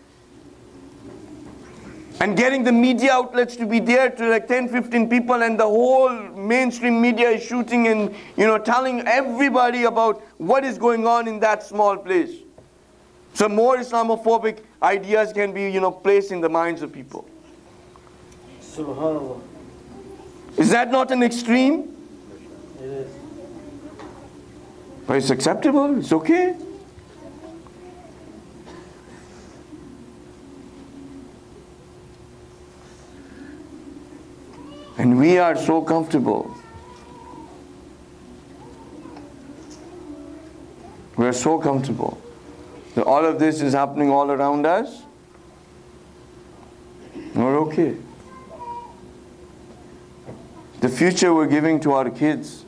and getting the media outlets to be there to like 10, 15 people, and the whole mainstream media is shooting and telling everybody about what is going on in that small place. So more Islamophobic ideas can be placed in the minds of people. Subhanallah. Is that not an extreme? It is. But it's acceptable, it's okay. And we are so comfortable. We're so comfortable that all of this is happening all around us. We're okay. The future we're giving to our kids.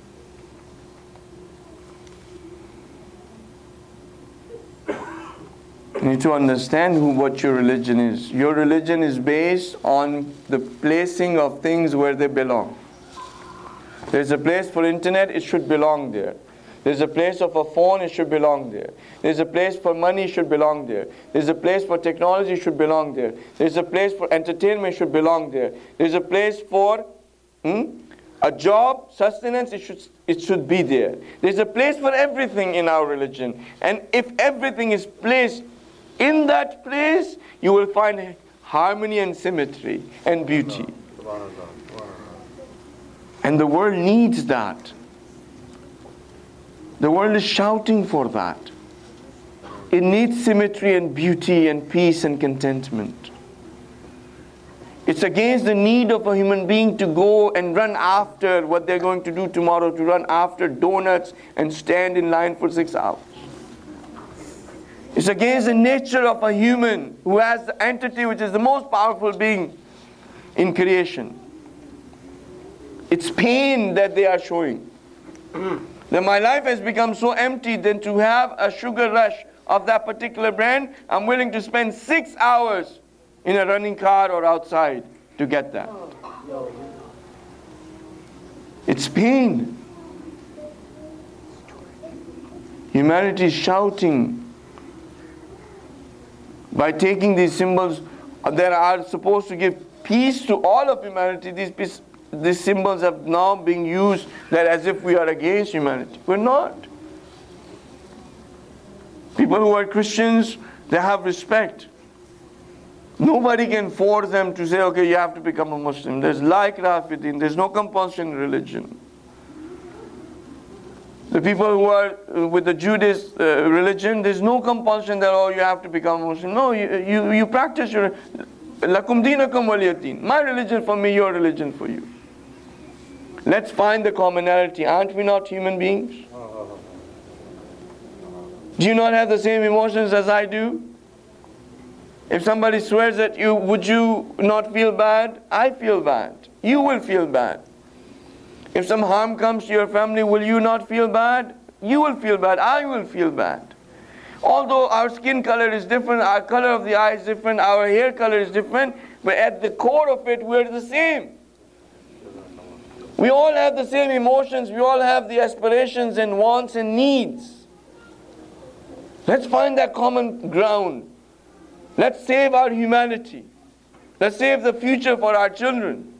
You need to understand what your religion is. Your religion is based on the placing of things where they belong. There's a place for internet, it should belong there. There's a place of a phone, it should belong there. There's a place for money, it should belong there. There's a place for technology, it should belong there. There's a place for entertainment, it should belong there. There's a place for a job, sustenance, it should be there. There's a place for everything in our religion. And if everything is placed in that place, you will find harmony and symmetry and beauty. And the world needs that. The world is shouting for that. It needs symmetry and beauty and peace and contentment. It's against the need of a human being to go and run after what they're going to do tomorrow, to run after donuts and stand in line for 6 hours. It's against the nature of a human who has the entity which is the most powerful being in creation. It's pain that they are showing. That my life has become so empty than to have a sugar rush of that particular brand. I'm willing to spend 6 hours in a running car or outside to get that. It's pain. Humanity is shouting by taking these symbols that are supposed to give peace to all of humanity, these symbols have now been used that as if we are against humanity. We're not. People who are Christians, they have respect. Nobody can force them to say, okay, you have to become a Muslim. There's la ikraha fi din. There's no compulsion in religion. The people who are with the Judaist religion, there's no compulsion that, oh, you have to become a Muslim. No, you practice your lakum dinakum waliya din. My religion for me, your religion for you. Let's find the commonality. Aren't we not human beings? Do you not have the same emotions as I do? If somebody swears at you, would you not feel bad? I feel bad. You will feel bad. If some harm comes to your family, will you not feel bad? You will feel bad. I will feel bad. Although our skin color is different, our color of the eye is different, our hair color is different, but at the core of it, we're the same. We all have the same emotions. We all have the aspirations and wants and needs. Let's find that common ground. Let's save our humanity. Let's save the future for our children.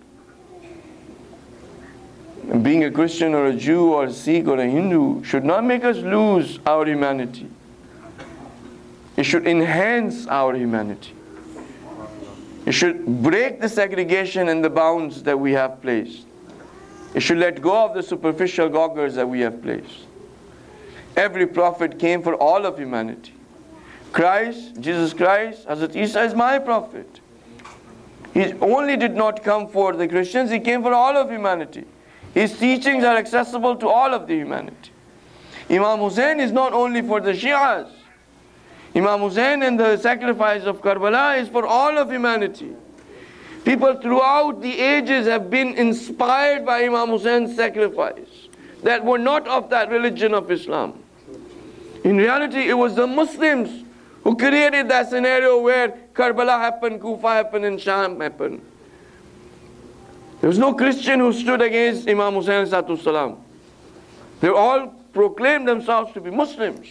And being a Christian or a Jew or a Sikh or a Hindu should not make us lose our humanity. It should enhance our humanity. It should break the segregation and the bounds that we have placed. It should let go of the superficial goggles that we have placed. Every prophet came for all of humanity. Christ, Jesus Christ, Hazrat Isa is my prophet. He only did not come for the Christians, he came for all of humanity. His teachings are accessible to all of the humanity. Imam Hussein is not only for the Shias. Imam Hussein and the sacrifice of Karbala is for all of humanity. People throughout the ages have been inspired by Imam Hussein's sacrifice that were not of that religion of Islam. In reality, it was the Muslims who created that scenario where Karbala happened, Kufa happened, and Sham happened. There was no Christian who stood against Imam Hussain salam. They all proclaimed themselves to be Muslims.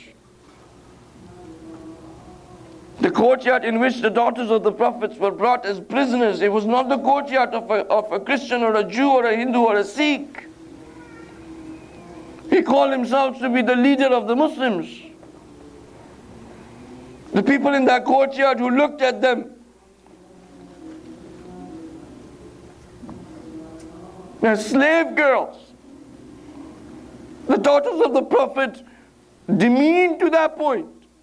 The courtyard in which the daughters of the prophets were brought as prisoners, it was not the courtyard of a Christian or a Jew or a Hindu or a Sikh. He called himself to be the leader of the Muslims. The people in that courtyard who looked at them, they're slave girls. The daughters of the Prophet demeaned to that point.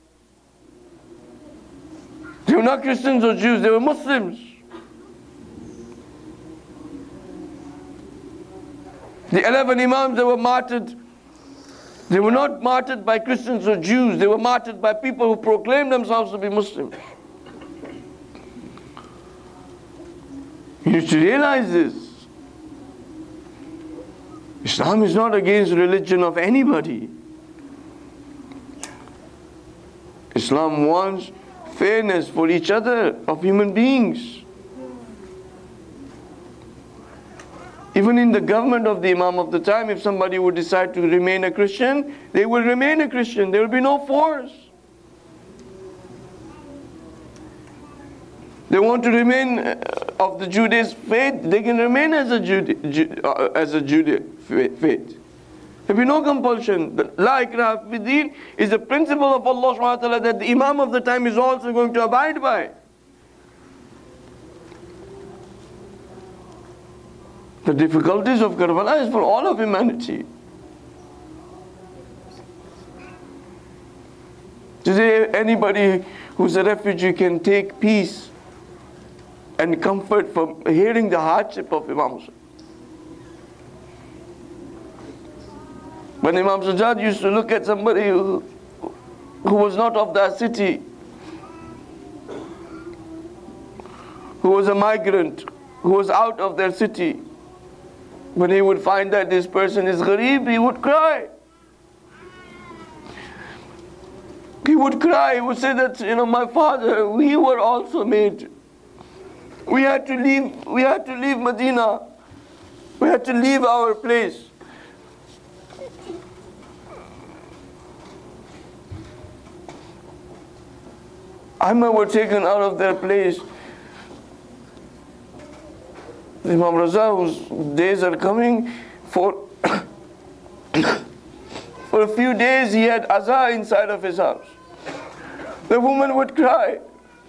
They were not Christians or Jews, they were Muslims. The 11 Imams that were martyred, they were not martyred by Christians or Jews, they were martyred by people who proclaimed themselves to be Muslims. You need to realize this. Islam is not against religion of anybody. Islam wants fairness for each other, of human beings. Even in the government of the Imam of the time, if somebody would decide to remain a Christian, they will remain a Christian. There will be no force. They want to remain of the Judaist faith, they can remain as a Judaist faith. There will be no compulsion. La ikraha fi din is a principle of Allah subhanahu wa ta'ala that the Imam of the time is also going to abide by. The difficulties of Karbala is for all of humanity. Today, anybody who's a refugee can take peace and comfort from hearing the hardship of Imam Hussain. When Imam Sajjad used to look at somebody who was not of that city, who was a migrant, who was out of their city, when he would find that this person is gharib, he would cry. He would cry, he would say that, my father, we were also made. We had to leave Medina. We had to leave our place. Ahmad were taken out of their place. Imam Raza, whose days are coming, for for a few days he had aza inside of his house. The woman would cry.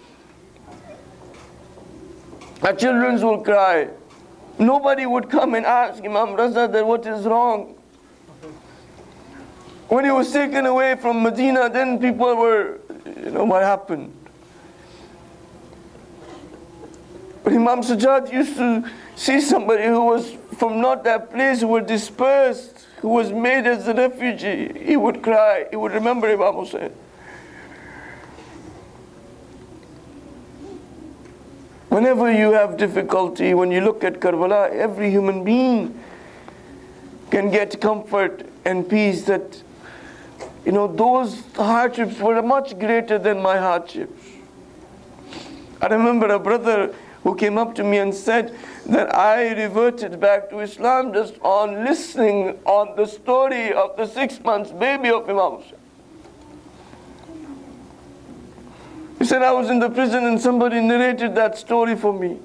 Our children will cry. Nobody would come and ask Imam Raza that what is wrong. When he was taken away from Medina, then people were, what happened? But Imam Sajjad used to see somebody who was from not that place, who were dispersed, who was made as a refugee. He would cry. He would remember Imam Hussain. Whenever you have difficulty, when you look at Karbala, every human being can get comfort and peace that, those hardships were much greater than my hardships. I remember a brother who came up to me and said that I reverted back to Islam just on listening on the story of the 6 months baby of Imam Hussain. He said, I was in the prison and somebody narrated that story for me.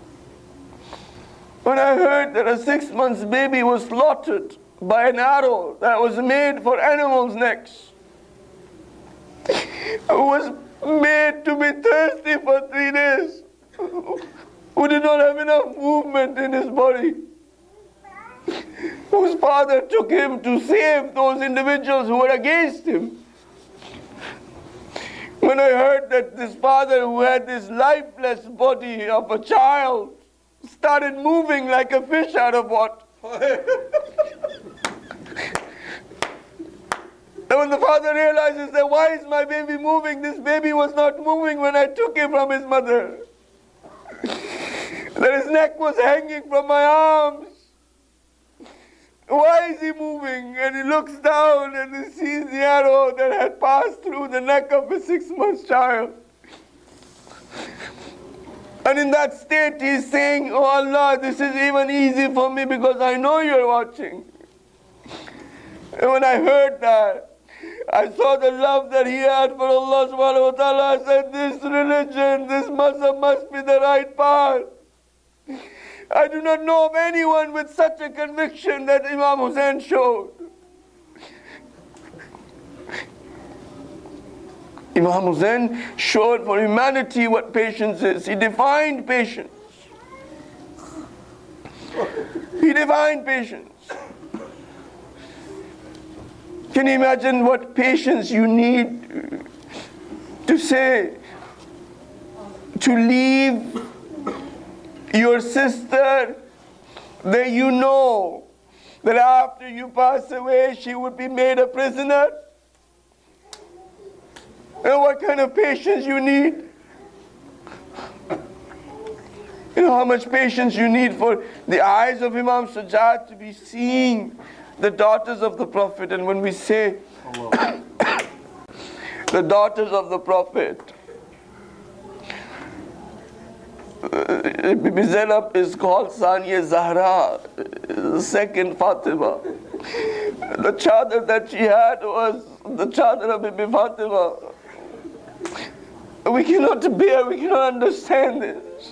When I heard that a 6 months baby was slaughtered by an arrow that was made for animals' necks, who was made to be thirsty for 3 days, who did not have enough movement in his body, whose father took him to save those individuals who were against him. When I heard that this father who had this lifeless body of a child started moving like a fish out of water. And when the father realizes that, why is my baby moving? This baby was not moving when I took him from his mother. That his neck was hanging from my arms. Why is he moving? And he looks down and he sees the arrow that had passed through the neck of a 6 month child. And in that state he's saying, oh Allah, this is even easy for me because I know you're watching. And when I heard that, I saw the love that he had for Allah subhanahu wa ta'ala. I said, this religion, this mazhab must be the right path. I do not know of anyone with such a conviction that Imam Hussain showed. Imam Hussain showed for humanity what patience is. He defined patience. He defined patience. Can you imagine what patience you need to say, to leave your sister that you know that after you pass away she would be made a prisoner? And what kind of patience you need? You know how much patience you need for the eyes of Imam Sajjad to be seeing the daughters of the Prophet. And when we say the daughters of the Prophet, Bibi Zainab is called Saniya Zahra, second Fatima. The chadar that she had was the chadar of Bibi Fatima. We cannot bear, we cannot understand this.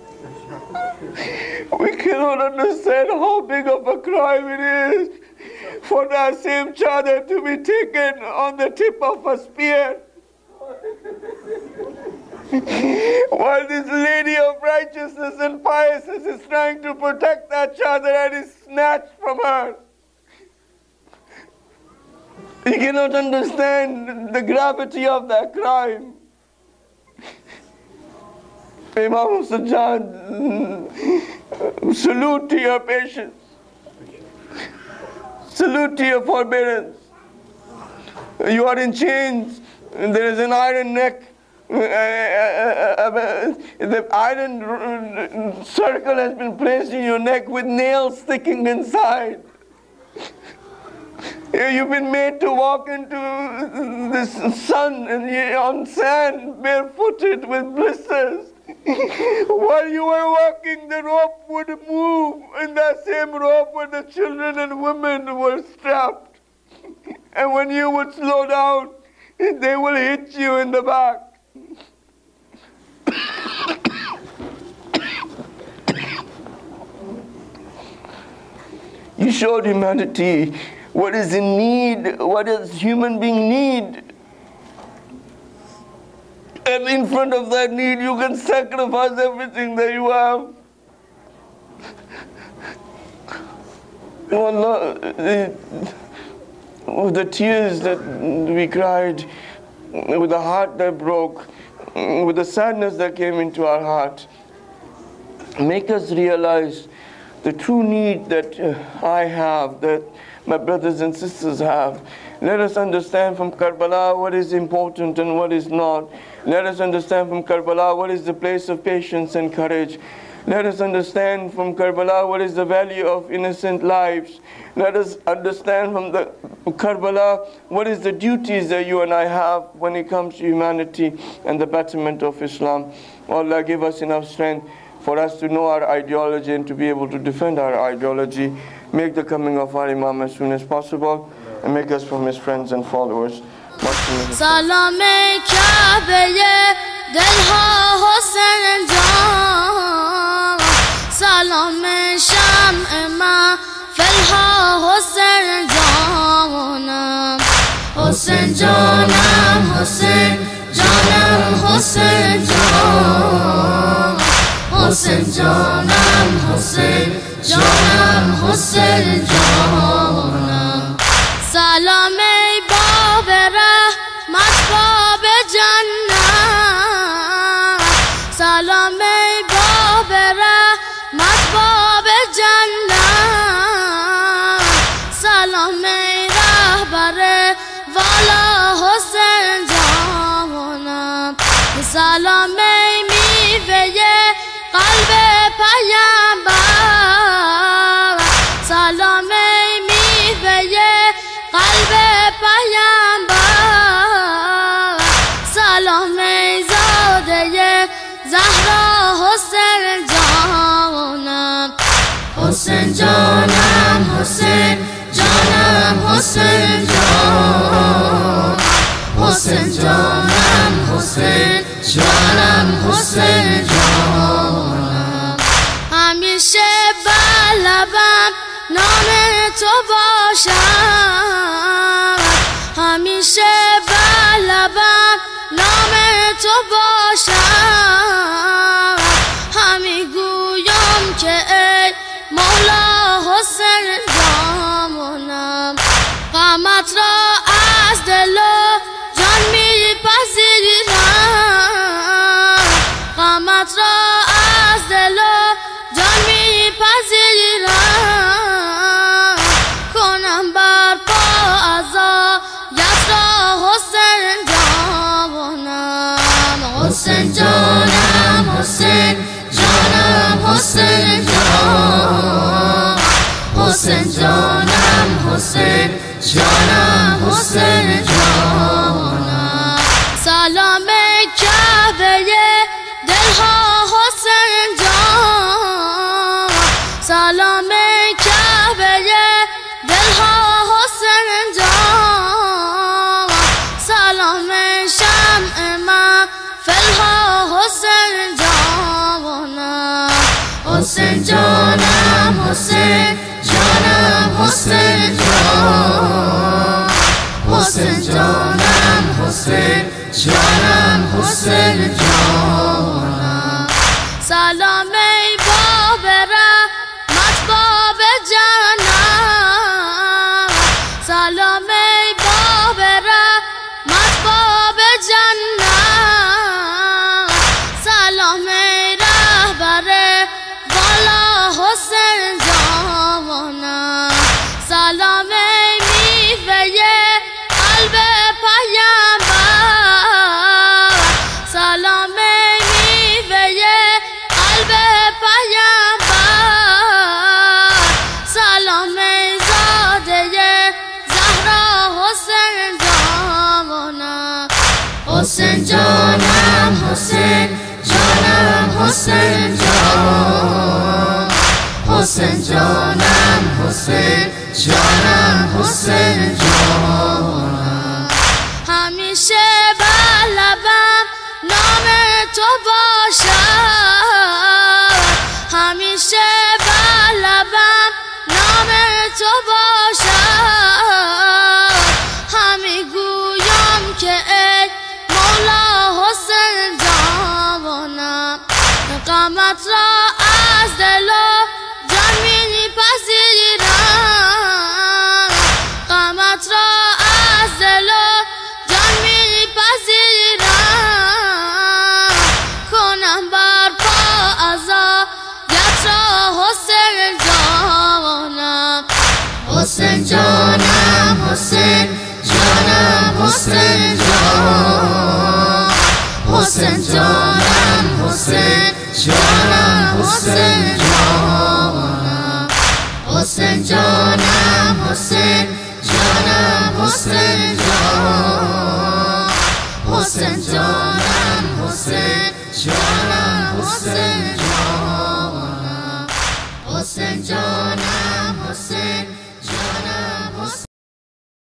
We cannot understand how big of a crime it is for that same chadar to be taken on the tip of a spear. While this lady of righteousness and piousness is trying to protect that chadar and is snatched from her. You cannot understand the gravity of that crime. Imam Sajjad, salute to your patience. Salute to your forbearance. You are in chains. There is an iron neck. The iron circle has been placed in your neck with nails sticking inside. You've been made to walk into this sun and on sand, barefooted with blisters. While you were walking, the rope would move. In that same rope where the children and women were strapped. And when you would slow down, they will hit you in the back. showed humanity what is in need, what does human being need. And in front of that need, you can sacrifice everything that you have. Oh Allah, with the tears that we cried, with the heart that broke, with the sadness that came into our heart, make us realize the true need that I have, that my brothers and sisters have. Let us understand from Karbala what is important and what is not. Let us understand from Karbala what is the place of patience and courage. Let us understand from Karbala what is the value of innocent lives. Let us understand from the Karbala what is the duties that you and I have when it comes to humanity and the betterment of Islam. Allah give us enough strength for us to know our ideology and to be able to defend our ideology. Make the coming of our Imam as soon as possible and make us from his friends and followers. سلام کعبه دلها حسین جان سلام شمع محفلها حسین جانم حسین جانم حسین جانم حسین جان حسین جانم حسین جانم حسین جانم سلام ای باب رحمت باب جنت سلام ای باب رحمت باب جنت سلام ای رهبر والا حسین جانم سلام ای میوه قلب پیامبر سلام ای میوه قلب پیامبر سلام ای زاده زهرا حسین جانم حسین جانم حسین جانم حسین جان حسین جانم حسین جانم حسین جانم همیشه بلبم نام تو باشم همیشه بلبم نام تو باشم همی گویم که ای مولا حسین جانم غمت را از دل و جان میپذیرم غمت را از دل و جان میپذیرم کنم برپا عزایت را حسین جانم حسین جانم حسین جانم حسین جان حسین جانم حسین جانم حسین جانم سلام کعبه دلها حسین جان سلام کعبه دلها حسین جان سلام شمع محفلها حسین جانم حسین جانم حسین جانم حسین جان حسین جانم حسین جانم حسین جانم سلام ای باب رحمت باب جنت سلام ای باب رحمت باب جنت سلام ای رهبر والا حسین جانم سلام ای میوه قلب پیامبر سلام ای میوه قلب پیامبر سلام ای زاده زهرا حسین جانم حسین جانم حسین جانم حسین جان حسین جانم حسین جانم حسین جانم همیشه بلبم نام تو باشم همیشه بلبم نام تو باشد همی گویم که ای مولا حسین جوانم غمت را از دل و جان میپذیرم غمت را از دل و جان میپذیرم کنم برپا عزایت را حسین جانم حسین جانم حسین جانم حسین جانم حسین جانم حسین جانم حسین جانم حسین جانم حسین جانم حسین جانم حسین جانم حسین جانم حسین جانم حسین جانم